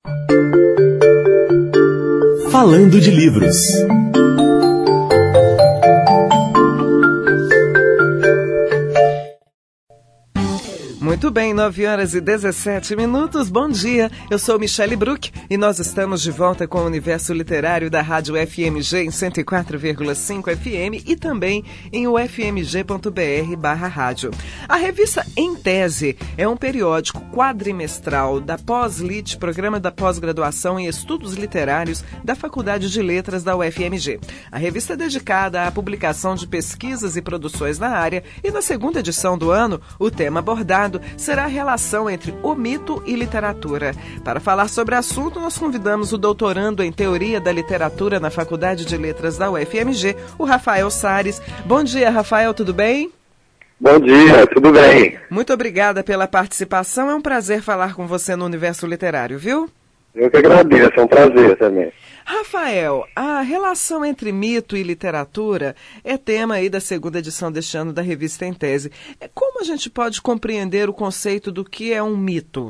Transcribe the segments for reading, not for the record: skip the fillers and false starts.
Falando de livros. Muito bem, 9h17. Bom dia, eu sou Michele Bruck e nós estamos de volta com o Universo Literário da Rádio FMG em 104,5 FM e também em ufmg.br/rádio. A revista Em Tese é um periódico quadrimestral da Pós-Lit, Programa da Pós-Graduação em Estudos Literários da Faculdade de Letras da UFMG. A revista é dedicada à publicação de pesquisas e produções na área e na segunda edição do ano, o tema abordado será a relação entre o mito e literatura. Para falar sobre o assunto, nós convidamos o doutorando em Teoria da Literatura na Faculdade de Letras da UFMG, o Rafael Sares. Bom dia, Rafael, tudo bem? Bom dia, tudo bem. Muito obrigada pela participação, é um prazer falar com você no Universo Literário, viu? Eu que agradeço, é um prazer também. Rafael, a relação entre mito e literatura é tema aí da segunda edição deste ano da revista Em Tese. Como a gente pode compreender o conceito do que é um mito?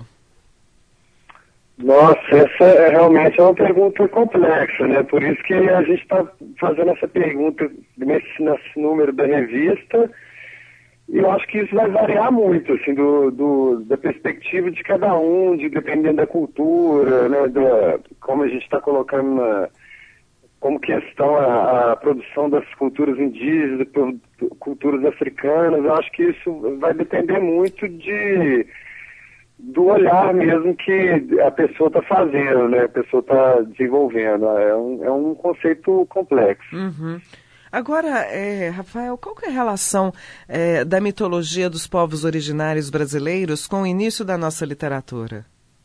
Nossa, essa realmente é uma pergunta complexa, né? Por isso que a gente está fazendo essa pergunta nesse número da revista. E eu acho que isso vai variar muito, assim, da perspectiva de cada um, dependendo da cultura, né, como a gente está colocando como questão a produção das culturas indígenas, culturas africanas. Eu acho que isso vai depender muito do olhar mesmo que a pessoa está fazendo, né, a pessoa está desenvolvendo. É um conceito complexo. Uhum. Agora, Rafael, qual que é a relação da mitologia dos povos originários brasileiros com o início da nossa literatura?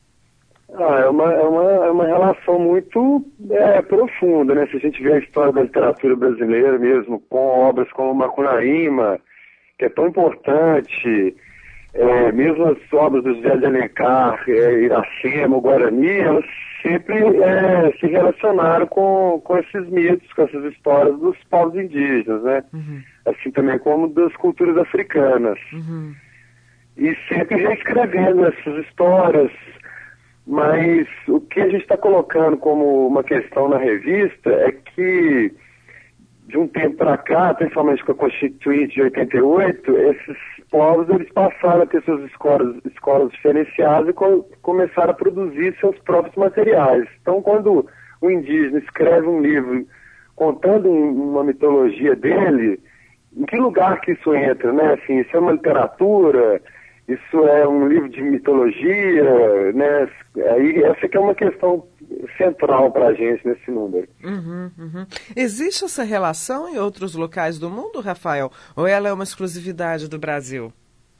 É uma relação muito profunda, né? Se a gente vê a história da literatura brasileira mesmo, com obras como Macunaíma, que é tão importante, mesmo as obras do José de Alencar, Iracema, o Guarani, elas sempre se relacionaram com esses mitos, com essas histórias dos povos indígenas, né? Uhum. Assim também como das culturas africanas. Uhum. E sempre reescrevendo essas histórias, mas o que a gente está colocando como uma questão na revista é que, de um tempo para cá, principalmente com a Constituinte de 88, esses povos eles passaram a ter suas escolas diferenciadas e começaram a produzir seus próprios materiais. Então, quando o indígena escreve um livro contando uma mitologia dele, em que lugar que isso entra, né? Assim, isso é uma literatura, isso é um livro de mitologia, né? Aí essa que é uma questão central para a gente nesse número. Uhum, uhum. Existe essa relação em outros locais do mundo, Rafael? Ou ela é uma exclusividade do Brasil?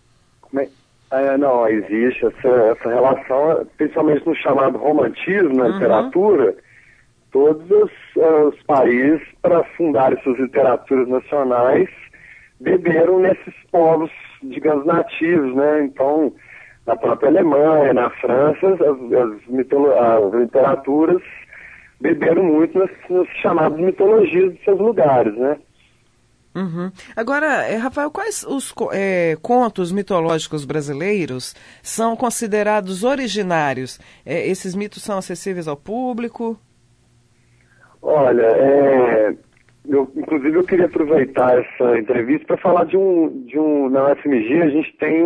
Não, existe essa relação, principalmente no chamado romantismo na literatura. Todos os países, para fundarem suas literaturas nacionais, beberam nesses povos, digamos, nativos, né? Então, na própria Alemanha, na França, as literaturas beberam muito nas chamadas mitologias de seus lugares, né? Uhum. Agora, Rafael, quais os contos mitológicos brasileiros são considerados originários? Esses mitos são acessíveis ao público? Olha, inclusive eu queria aproveitar essa entrevista para falar na UFMG a gente tem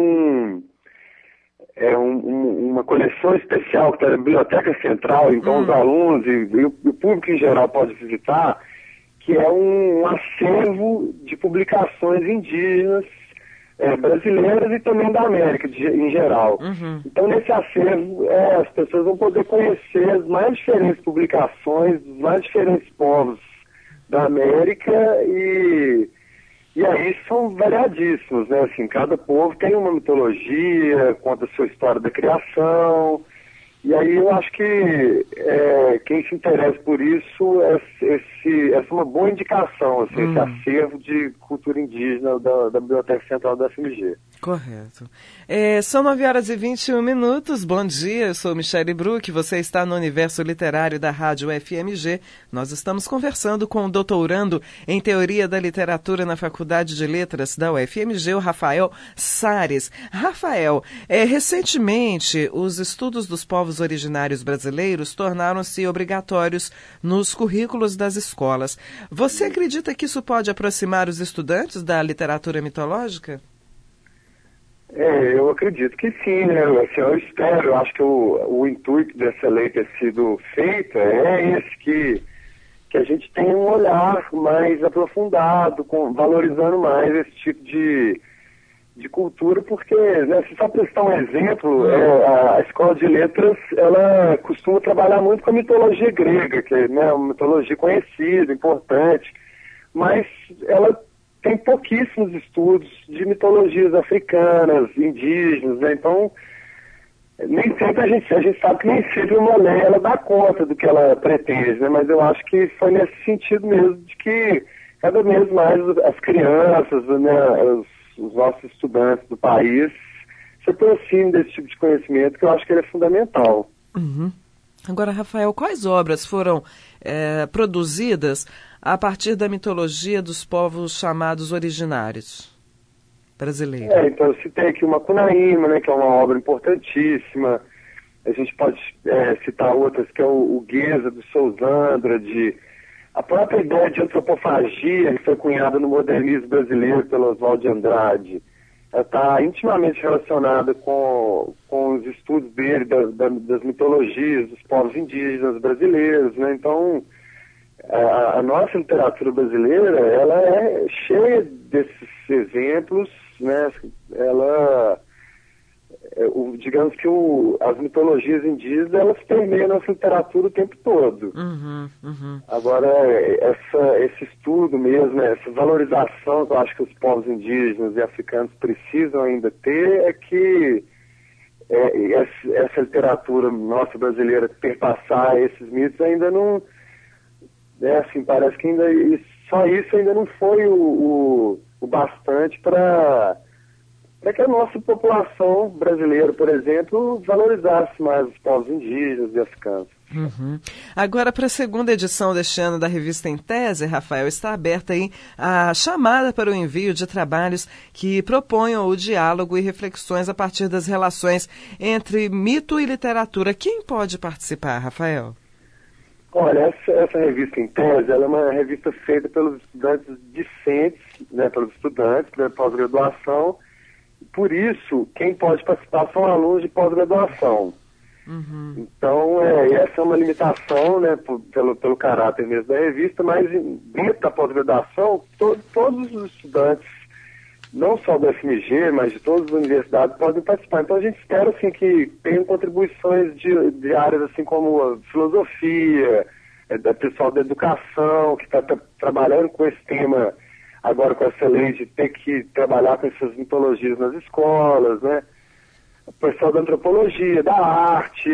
uma coleção especial que está na Biblioteca Central, então os alunos e o público em geral pode visitar, que é um acervo de publicações indígenas brasileiras e também da América em geral. Uhum. Então, nesse acervo, as pessoas vão poder conhecer as mais diferentes publicações dos mais diferentes povos da América e aí são variadíssimos, né? Assim, cada povo tem uma mitologia, conta a sua história da criação. E aí eu acho que quem se interessa por isso, essa é uma boa indicação, assim, esse acervo de cultura indígena da Biblioteca Central da FMG. Correto. São 9h21. Bom dia, eu sou Michele Bruck, você está no Universo Literário da Rádio FMG. Nós estamos conversando com o doutorando em Teoria da Literatura na Faculdade de Letras da UFMG, o Rafael Sares. Rafael, recentemente os estudos dos povos originários brasileiros tornaram-se obrigatórios nos currículos das escolas. Você acredita que isso pode aproximar os estudantes da literatura mitológica? Eu acredito que sim, né? Assim, eu espero, eu acho que o intuito dessa lei ter sido feita é esse, que a gente tenha um olhar mais aprofundado, valorizando mais esse tipo de cultura, porque, né, se só prestar um exemplo, a Escola de Letras, ela costuma trabalhar muito com a mitologia grega, que é, né, uma mitologia conhecida, importante, mas ela tem pouquíssimos estudos de mitologias africanas, indígenas, né? Então, nem sempre a gente sabe que nem sempre uma lei ela dá conta do que ela pretende, né? Mas eu acho que foi nesse sentido mesmo, de que cada vez mais as crianças, né, os nossos estudantes do país se aproximem desse tipo de conhecimento, que eu acho que ele é fundamental. Uhum. Agora, Rafael, quais obras foram produzidas a partir da mitologia dos povos chamados originários brasileiros? Então eu citei aqui o Macunaíma, né, que é uma obra importantíssima. A gente pode citar outras, que é o Gueza, do Souza Andrade. A própria ideia de antropofagia, que foi cunhada no modernismo brasileiro pelo Oswald de Andrade, está intimamente relacionada com os estudos dele, das mitologias dos povos indígenas brasileiros, né? Então, a nossa literatura brasileira, ela é cheia desses exemplos, né? Digamos que as mitologias indígenas, elas permeiam a nossa literatura o tempo todo. Agora, esse estudo mesmo, essa valorização que eu acho que os povos indígenas e africanos precisam ainda ter, é que essa literatura nossa brasileira perpassar esses mitos ainda não... assim, parece que ainda só isso ainda não foi o bastante para que a nossa população brasileira, por exemplo, valorizasse mais os povos indígenas e africanos. Agora, para a segunda edição deste ano da revista Em Tese, Rafael, está aberta aí a chamada para o envio de trabalhos que proponham o diálogo e reflexões a partir das relações entre mito e literatura. Quem pode participar, Rafael? Olha, essa revista Em Tese, ela é uma revista feita pelos estudantes discentes, né, pelos estudantes da pós-graduação. Por isso, quem pode participar são alunos de pós-graduação. Então, essa é uma limitação, né, pelo caráter mesmo da revista, mas dentro da pós-graduação, todos os estudantes, não só do FMG, mas de todas as universidades, podem participar. Então, a gente espera assim, que tenham contribuições de áreas assim como a filosofia, da pessoal da educação, que está trabalhando com esse tema agora, com essa lei de ter que trabalhar com essas mitologias nas escolas, né? O pessoal da antropologia, da arte,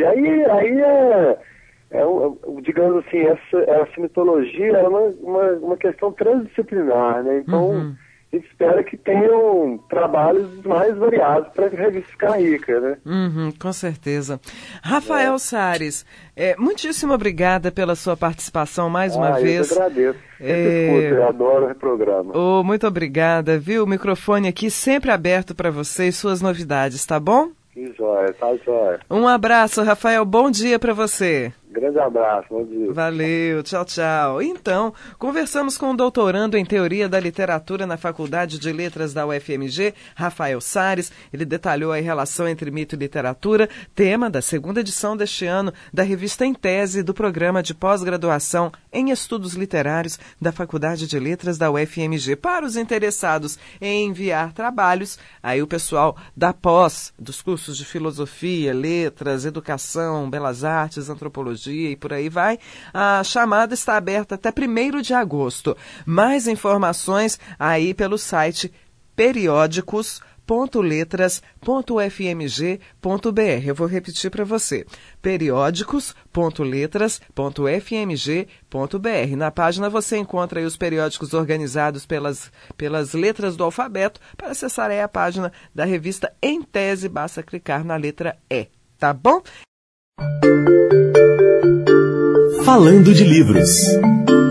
digamos assim, essa mitologia é uma questão transdisciplinar, né? Então, a gente espera que tenham trabalhos mais variados para a revista ficar rica, né? Com certeza. Rafael Sares, muitíssimo obrigada pela sua participação mais uma vez. Eu agradeço. Eu adoro o programa. Muito obrigada, viu? O microfone aqui sempre aberto para você e suas novidades, tá bom? Que jóia, tá jóia. Um abraço, Rafael. Bom dia para você. Grande abraço, bom dia. Valeu, tchau, tchau. Então, conversamos com o doutorando em Teoria da Literatura na Faculdade de Letras da UFMG, Rafael Sares. Ele detalhou a relação entre mito e literatura, tema da segunda edição deste ano da revista Em Tese do Programa de Pós-Graduação em Estudos Literários da Faculdade de Letras da UFMG. Para os interessados em enviar trabalhos, aí o pessoal da pós, dos cursos de Filosofia, Letras, Educação, Belas Artes, Antropologia, e por aí vai, a chamada está aberta até 1º de agosto. Mais informações aí pelo site periódicos.ufmg.br. periódicos.letras.fmg.br. Eu vou repetir para você. periódicos.letras.fmg.br. Na página você encontra aí os periódicos organizados pelas letras do alfabeto. Para acessar aí a página da revista Em Tese, basta clicar na letra E. Tá bom? Falando de livros.